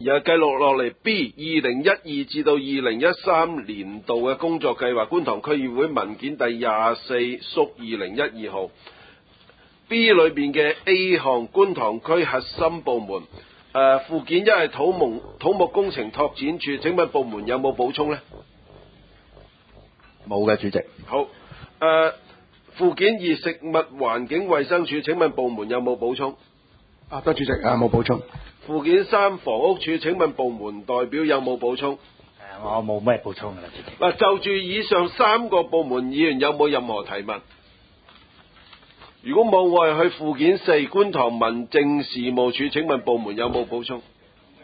又繼續落嚟 B 2012至到2013年度嘅工作計劃，觀塘區議會文件第24/2012號。B 裏邊嘅 A 項觀塘區核心部門，附件一係土木工程拓展處，請問部門有冇補充呢？ 冇嘅，主席。 好，附件二食物環境衛生署，請問部門有冇補充？ 多主席冇補充。 附件三房屋署，請問部門代表有冇補充？ 我冇咩補充㗎啦，主席。 嗱，就住以上三個部門，議員有冇任何提問？如果冇，我係去附件四觀塘民政事務處，請問部門有冇補充？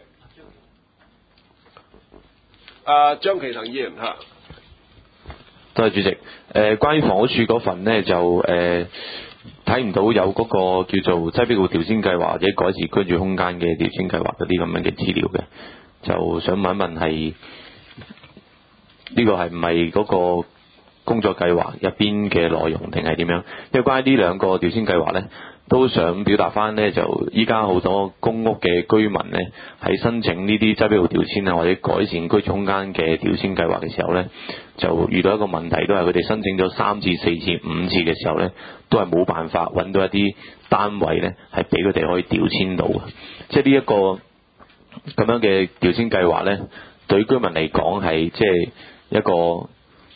張其騰議員嚇。 多謝主席。關於房屋署嗰份呢，就睇唔到有嗰個叫做擠迫戶調遷計劃或者改善居住空間嘅調遷計劃嗰啲咁樣嘅資料嘅，就想問一問係呢個係唔係嗰個工作計劃入邊嘅內容定係點樣？因為關於呢兩個調遷計劃呢，都想表達翻呢，就依家好多公屋嘅居民呢，喺申請呢啲擠迫戶調遷啊或者改善居住空間嘅調遷計劃嘅時候呢，就遇到一個問題，都係佢哋申請咗3至4至5次嘅時候呢，都係冇辦法揾到一啲單位呢，係俾佢哋可以調遷到嘅。即係呢一個咁樣嘅調遷計劃呢，對於居民嚟講係即係一個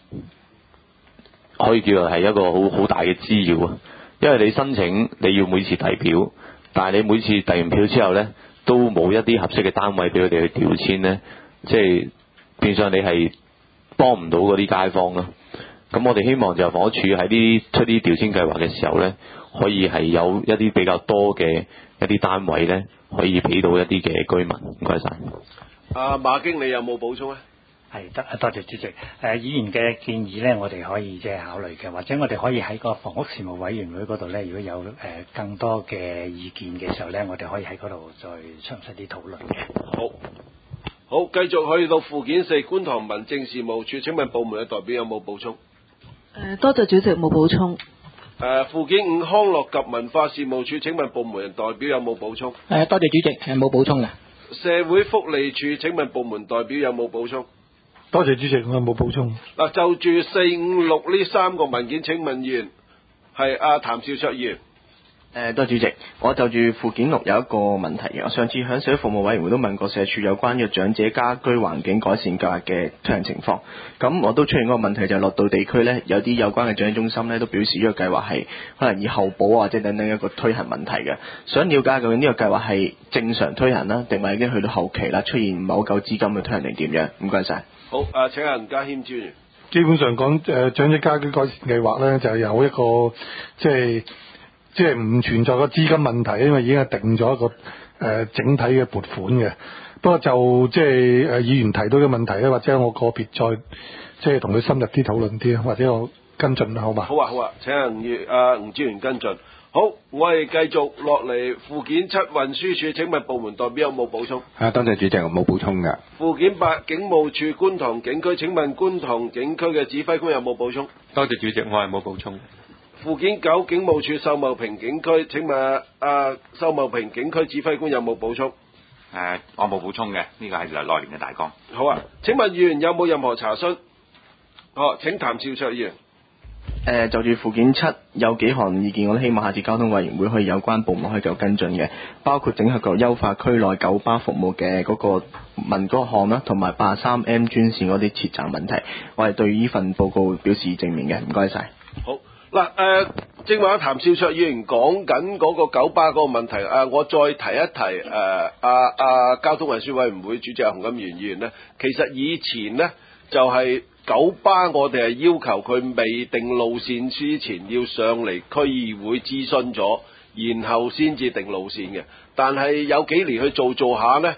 可以叫做係一個好大嘅滋擾啊！因為你申請你要每次遞表，但係你每次遞完表之後呢，都冇一啲合適嘅單位俾佢哋去調遷呢，即係變相你係幫唔到嗰啲街坊咯。咁我哋希望就房屋署喺呢出啲調遷計劃嘅時候呢，可以係有一啲比較多嘅一啲單位呢，可以俾到一啲嘅居民。唔該晒。 馬經理有冇補充咧？ 係多謝主席。議員嘅建議呢，我哋可以即係考慮嘅，或者我哋可以喺個房屋事務委員會嗰度呢，如果有更多嘅意見嘅時候呢，我哋可以喺嗰度再詳細啲討論嘅。 好，繼續去到附件四觀塘民政事務處，請問部門嘅代表有冇補充？ 多謝主席，冇補充。 附件五康樂及文化事務處，請問部門代表有冇補充？ 多謝主席，冇補充嘅。 社會福利署，請問部門代表有冇補充？ 多謝主席，我冇補充。 就住4、5、6呢三個文件，請問議員係譚兆卓議員。 多謝主席，我就住附件6有一個問題嘅。我上次響社會服務委員會都問過社署有關嘅長者家居環境改善計劃嘅推行情況。咁我都出現嗰個問題，就係落到地區呢，有啲有關嘅長者中心呢都表示呢個計劃係可能以後補或者等等一個推行問題嘅。想了解究竟呢個計劃係正常推行啦，定係已經去到後期啦，出現唔係好夠資金嘅推行定點樣？唔該晒。 好，請吳家謙專員。 基本上講，長者家居改善計劃呢，就有一個即係唔存在個資金問題，因為已經係定咗一個整體嘅撥款嘅。不過就即係議員提到嘅問題咧，或者我個別再即係同佢深入啲討論啲，或者我跟進好嘛？ 好啊，請吳專員跟進。好，我哋繼續落嚟附件7運輸署，請問部門代表有冇補充？ 多謝主席，我冇補充嘅。 附件8警務處觀塘警區，請問觀塘警區嘅指揮官有冇補充？ 多謝主席，我係冇補充。 附件9警務處秀茂坪警區，請問秀茂坪警區指揮官有冇補充？ 我冇補充嘅，呢個係內年嘅大綱。 好啊，請問議員有冇任何查詢？請譚兆卓議員。 就住附件7有幾項意見，我都希望下次交通委員會可以有關部門可以繼續跟進嘅，包括整合個優化區內九巴服務嘅嗰個問嗰項啦，同埋83M 專線嗰啲設站問題，我係對呢份報告表示正面嘅，唔該晒。 好嗱，正話譚兆卓議員講緊嗰個九巴嗰個問題，我再提一提交通運輸委員會主席洪錦元議員呢，其實以前呢，就係九巴我哋係要求佢未定路線之前要上嚟區議會諮詢咗，然後先至定路線嘅。但係有幾年去做下呢，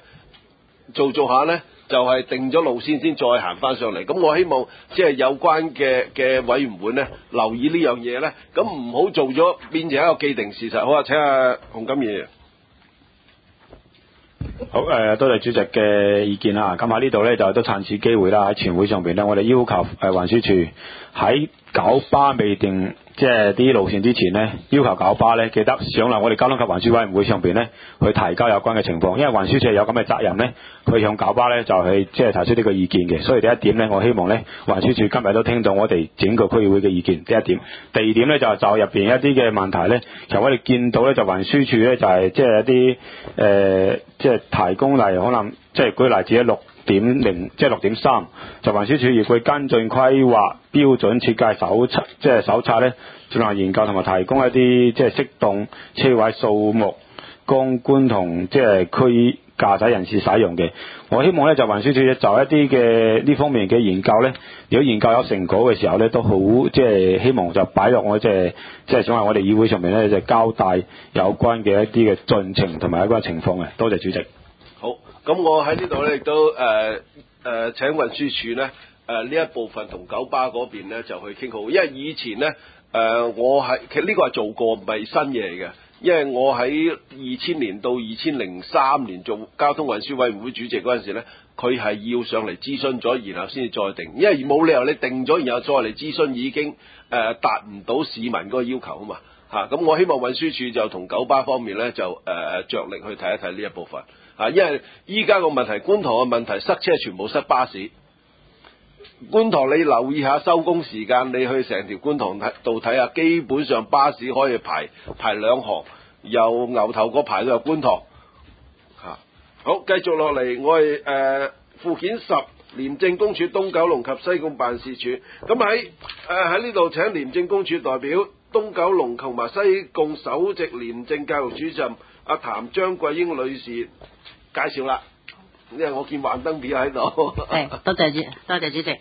就係定咗路線先再行翻上嚟。咁我希望即係有關嘅委員會呢，留意呢樣嘢呢，咁唔好做咗變成一個既定事實。好啊，請洪錦元。 好，多謝主席嘅意見啦。咁喺呢度呢，就都趁此機會啦，喺全會上邊呢，我哋要求運輸署喺九巴未定即係啲路線之前呢，要求九巴呢記得上嚟我哋交通及運輸委員會上邊呢去提交有關嘅情況，因為運輸署有咁嘅責任呢，佢向九巴呢就係即係提出呢個意見嘅。所以第一點呢，我希望呢運輸署今日都聽到我哋整個區議會嘅意見。第一點，第二點呢，就入邊一啲嘅問題呢，其實我哋見到呢，就運輸署呢就係即係一啲即係提供例如可能即係舉例子6.0即係6.3，就運輸署亦會跟進規劃標準設計手冊，即係手冊咧進行研究同埋提供一啲即係適當車位數目、供觀同即係區駕駛人士使用嘅。我希望咧就運輸署就一啲嘅呢方面嘅研究咧，如果研究有成果嘅時候咧，都好即係希望就擺落我即係想喺我哋議會上面咧就交代有關嘅一啲嘅進程同埋有關情況嘅。多謝主席。 好，咁我喺呢度咧亦都請運輸署咧呢一部分同九巴嗰邊咧就去傾好，因為以前咧我其實呢個係做過，唔係新嘢嚟嘅。因為我喺2000年到2003年做交通運輸委員會主席嗰陣時咧，佢係要上嚟諮詢咗，然後先至再定，因為冇理由你定咗然後再嚟諮詢已經達唔到市民嗰個要求啊嘛嚇。咁我希望運輸署就同九巴方面咧就着力去睇一睇呢一部分啊，因為依家個問題觀塘嘅問題塞車全部塞巴士。觀塘你留意下收工時間，你去成條觀塘度睇下，基本上巴士可以排兩行，由牛頭角排到入觀塘嚇。好，繼續落嚟，我係附件10廉政公署東九龍及西貢辦事處。咁喺呢度請廉政公署代表東九龍同埋西貢首席廉政教育主任阿譚張桂英女士介紹啦。因為我見幻燈片喺度。 係，多謝主席。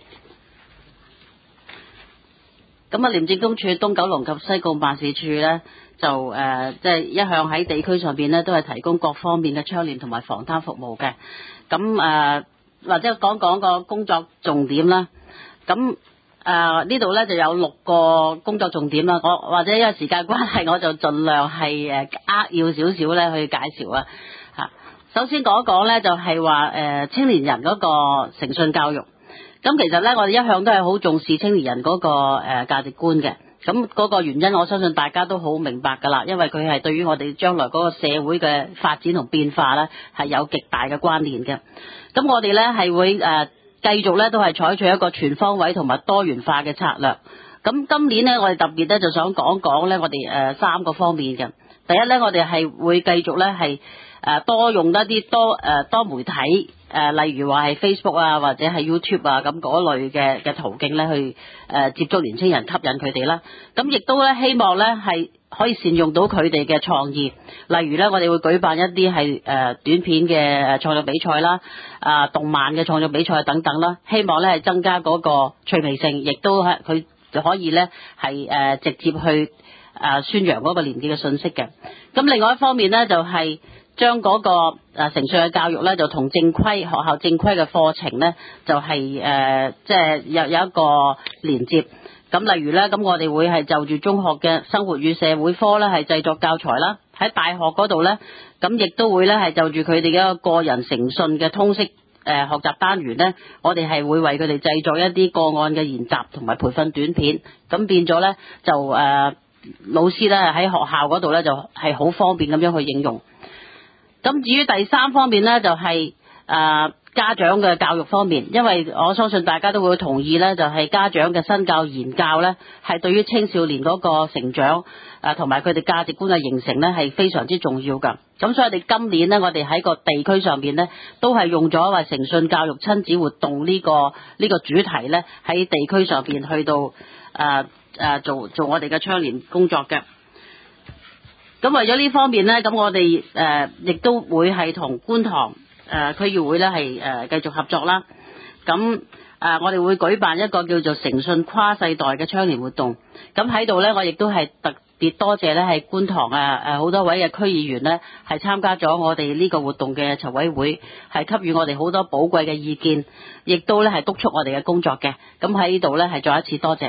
咁啊，廉政公署東九龍及西貢辦事處咧，就即係一向喺地區上邊咧，都係提供各方面嘅倡廉同埋防貪服務嘅。咁或者講個工作重點啦。咁呢度咧就有6個工作重點啦。我或者因為時間關係，我就盡量係要少少咧去介紹啊。首先講一講咧，就係話青年人嗰個誠信教育。咁其實咧，我哋一向都係好重視青年人嗰個價值觀嘅。咁嗰個原因，我相信大家都好明白㗎啦，因為佢係對於我哋將來嗰個社會嘅發展同變化咧，係有極大嘅關聯嘅。咁我哋咧係會繼續咧都係採取一個全方位同埋多元化嘅策略。咁今年咧，我哋特別咧就想講咧，我哋3個方面嘅。第一咧，我哋係會繼續咧係多用一啲多媒體例如話係 Facebook 啊，或者係 YouTube 啊咁嗰類嘅途徑咧去接觸年青人，吸引佢哋啦。咁亦都咧希望咧係可以善用到佢哋嘅創意，例如咧我哋會舉辦一啲係短片嘅創作比賽啦，動漫嘅創作比賽等等啦，希望咧係增加嗰個趣味性，亦都係佢就可以咧係直接去宣揚嗰個連結嘅信息嘅。咁另外一方面咧就係將嗰個誠信嘅教育咧，就同學校正規嘅課程咧，就係即係有一個連接。咁例如咧，咁我哋會係就住中學嘅生活與社會科咧，係製作教材啦。喺大學嗰度咧，咁亦都會咧係就住佢哋嘅一個個人誠信嘅通識學習單元咧，我哋係會為佢哋製作一啲個案嘅研習同埋培訓短片。咁變咗咧就老師咧喺學校嗰度咧就係好方便咁樣去應用。咁至於第3方面咧，就係家長嘅教育方面，因為我相信大家都會同意咧，就係家長嘅身教言教咧，係對於青少年嗰個成長同埋佢哋價值觀嘅形成咧，係非常之重要㗎。咁所以我哋今年咧，我哋喺個地區上邊咧，都係用咗話誠信教育親子活動呢個主題咧，喺地區上邊去到做我哋嘅倡廉工作嘅。咁為咗呢方面咧，咁我哋亦都會係同觀塘區議會咧係繼續合作啦。咁我哋會舉辦一個叫做誠信跨世代嘅倡廉活動。咁喺度咧，我亦都係特別多謝咧係觀塘好多位嘅區議員咧係參加咗我哋呢個活動嘅籌委會，係給予我哋好多寶貴嘅意見，亦都咧係督促我哋嘅工作嘅。咁喺呢度咧係再一次多謝。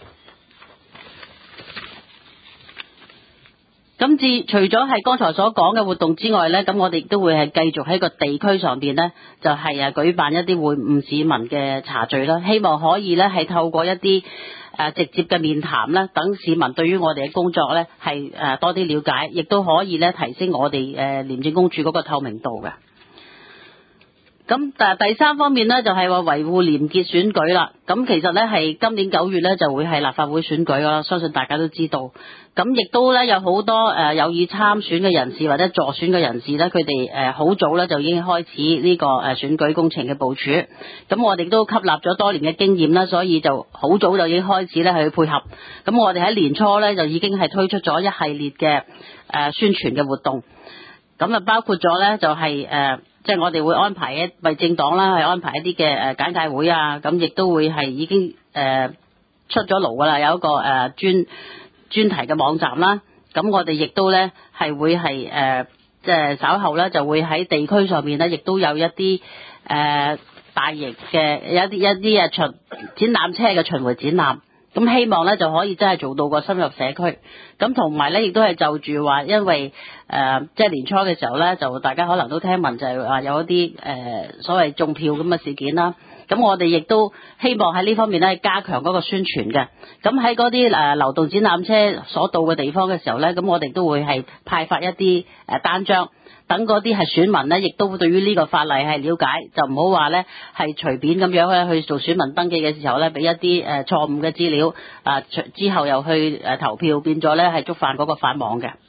咁除咗係剛才所講嘅活動之外咧，咁我哋亦都會係繼續喺個地區上邊咧，就係舉辦一啲會晤市民嘅茶聚啦，希望可以咧係透過一啲直接嘅面談咧，等市民對於我哋嘅工作咧係多啲了解，亦都可以咧提升我哋廉政公署嗰個透明度嘅。咁第三方面咧就係話維護廉潔選舉啦。咁其實咧係今年9月咧就會係立法會選舉啦，相信大家都知道。咁亦都咧有好多有意參選嘅人士或者助選嘅人士咧，佢哋好早咧就已經開始呢個選舉工程嘅部署。咁我哋都吸納咗多年嘅經驗啦，所以就好早就已經開始咧去配合。咁我哋喺年初咧就已經係推出咗一系列嘅宣傳嘅活動。咁啊包括咗咧就係即係我哋會安排為政黨啦，係安排一啲嘅簡介會啊，咁亦都會係已經出咗爐噶啦，有一個專題嘅網站啦。咁我哋亦都咧係會係即係稍後咧就會喺地區上面咧，亦都有一啲大型嘅一啲展覽車嘅巡迴展覽。咁希望咧就可以真係做到個深入社區，咁同埋咧亦都係就住話，因為即係年初嘅時候咧，就大家可能都聽聞就係話有一啲所謂中票咁嘅事件啦。咁我哋亦都希望喺呢方面咧加強嗰個宣傳嘅。咁喺嗰啲流動展覽車所到嘅地方嘅時候咧，咁我哋都會係派發一啲單張。等嗰啲係選民咧，亦都對於呢個法例係了解，就唔好話咧係隨便咁樣咧去做選民登記嘅時候咧，俾一啲錯誤嘅資料之後又去投票，變咗咧係觸犯嗰個法網嘅。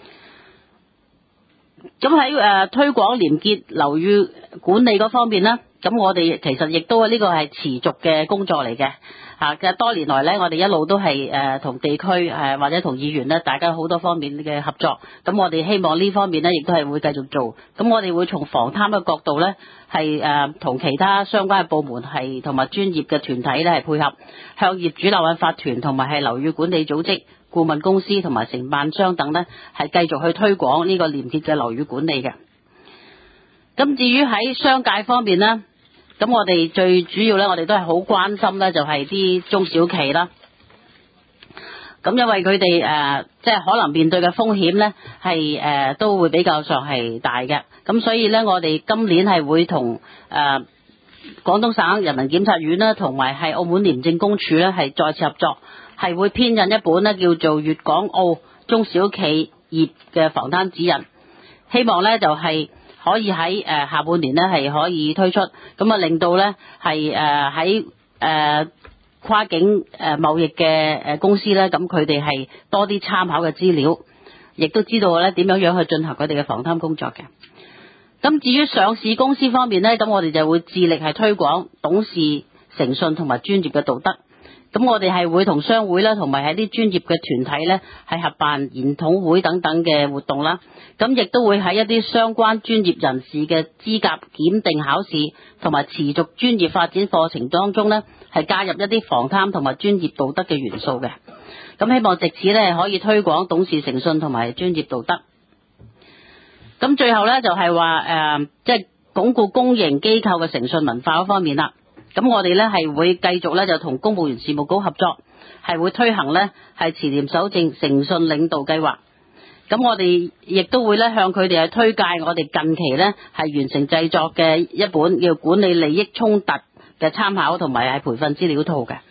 咁喺推廣廉潔樓宇管理嗰方面咧，咁我哋其實亦都呢個係持續嘅工作嚟嘅。其實多年來咧，我哋一路都係同地區或者同議員咧，大家好多方面嘅合作。咁我哋希望呢方面咧，亦都係會繼續做。咁我哋會從防貪嘅角度咧，係同其他相關嘅部門係同埋專業嘅團體咧係配合，向業主立案法團同埋係樓宇管理組織、顧問公司同埋承辦商等咧，係繼續去推廣呢個廉潔嘅樓宇管理嘅。咁至於喺商界方面咧，咁我哋最主要咧，我哋都係好關心咧，就係啲中小企啦。咁因為佢哋即係可能面對嘅風險咧，係都會比較上係大嘅。咁所以咧，我哋今年係會同廣東省人民檢察院啦，同埋係澳門廉政公署咧，係再次合作，係會編印一本咧叫做《粵港澳中小企業嘅防貪指引》，希望咧就係可以喺下半年咧係可以推出，咁啊令到咧係喺跨境貿易嘅公司咧，咁佢哋係多啲參考嘅資料，亦都知道咧點樣去進行佢哋嘅防貪工作嘅。咁至於上市公司方面咧，咁我哋就會致力係推廣董事誠信同埋專業嘅道德。咁我哋係會同商會啦，同埋喺啲專業嘅團體咧，係合辦研討會等等嘅活動啦。咁亦都會喺一啲相關專業人士嘅資格檢定考試同埋持續專業發展課程當中咧，係加入一啲防貪同埋專業道德嘅元素嘅。咁希望藉此咧可以推廣董事誠信同埋專業道德。咁最後咧就係話即係鞏固公營機構嘅誠信文化嗰方面啦。咁我哋咧係會繼續咧就同公務員事務局合作，係會推行咧係持廉守正誠信領導計劃。咁我哋亦都會咧向佢哋係推介我哋近期咧係完成製作嘅一本叫管理利益衝突嘅參考同埋係培訓資料套嘅。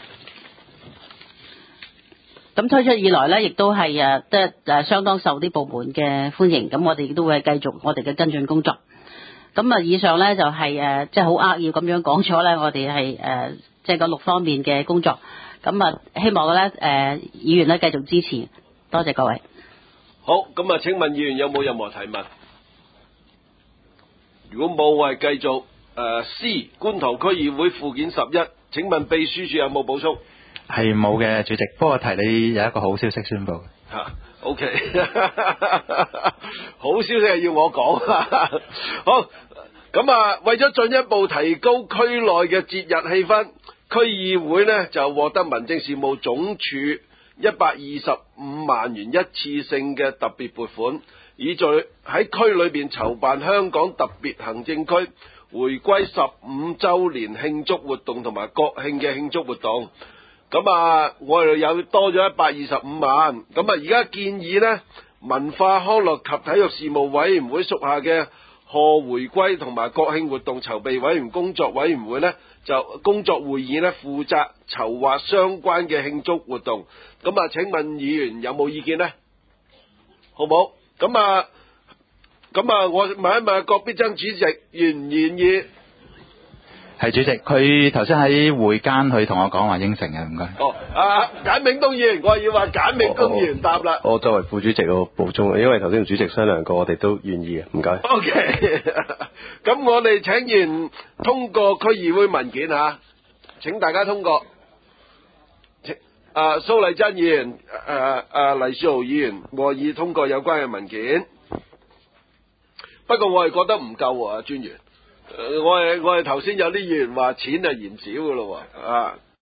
咁推出以來咧，亦都係即係相當受啲部門嘅歡迎。咁我哋亦都會繼續我哋嘅跟進工作。咁以上咧就係即係好扼要咁樣講咗咧，我哋係即係嗰6方面嘅工作。咁希望咧議員咧繼續支持，多謝各位。 好，咁請問議員有冇任何提問？如果冇，我係繼續C 觀塘區議會附件11，請問秘書處有冇補充？ 係冇嘅，主席。不過提你有一個好消息宣佈。 OK 好消息係要我講。好，咁為咗進一步提高區內嘅節日氣氛，區議會呢就獲得民政事務總署125萬元一次性嘅特別撥款，以喺區裏邊籌辦香港特別行政區回歸15週年慶祝活動同埋國慶嘅慶祝活動。咁我哋有多咗125萬。咁而家建議呢，文化康樂及體育事務委員會屬下嘅賀回歸同埋國慶活動籌備委員工作委員會呢，就工作會議呢負責籌劃相關嘅慶祝活動。咁啊，請問議員有冇意見呢？好冇？咁啊，我問一問郭必爭主席願唔願意？ 係主席，佢頭先喺會間佢同我講話應承嘅，唔該。 哦，簡銘東議員，我要話簡銘東議員答啦。 我作為副主席我補充，因為頭先同主席商量過，我哋都願意嘅，唔該。 OK， 咁我哋請完通過區議會文件嚇，請大家通過。蘇麗珍議員、黎少豪議員和議通過有關嘅文件。不過我係覺得唔夠喎，專員。我哋頭先有啲議員話錢係嫌少嘅咯喎，